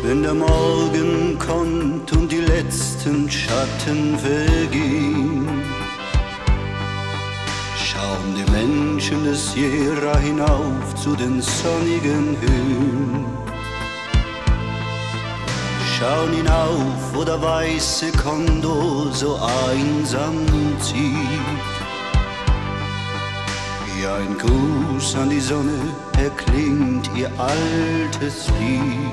Wenn der Morgen kommt und die letzten Schatten vergehen, schauen die Menschen des Sierra hinauf zu den sonnigen Höhen. Schauen hinauf, wo der weiße Kondor so einsam zieht. Wie ein Gruß an die Sonne erklingt ihr altes Lied.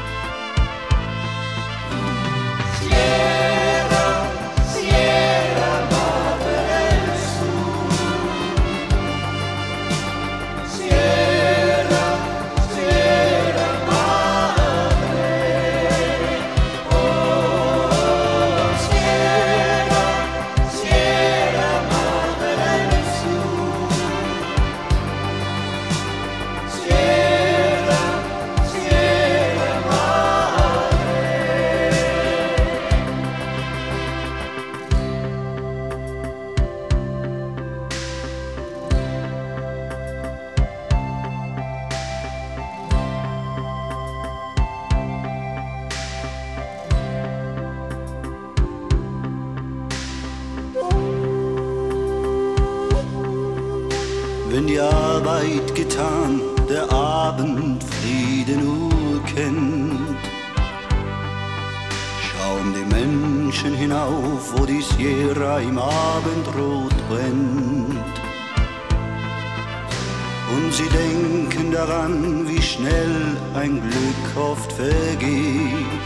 Wenn die Arbeit getan, der Abend Frieden nur kennt, schauen die Menschen hinauf, wo die Sierra im Abendrot brennt. Und sie denken daran, wie schnell ein Glück oft vergeht.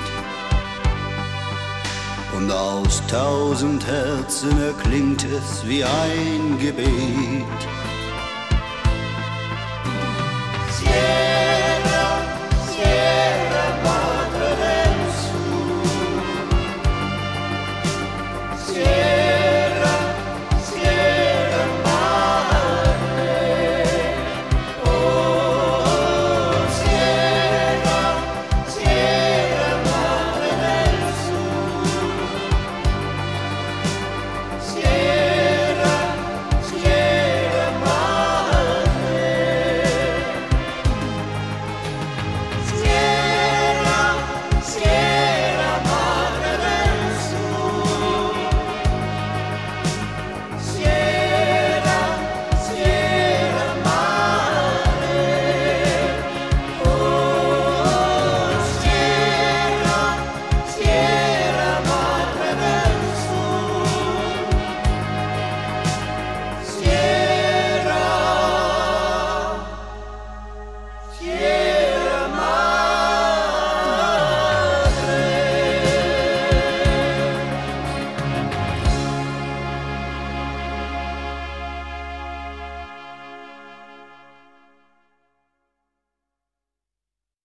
Und aus 1000 Herzen erklingt es wie ein Gebet.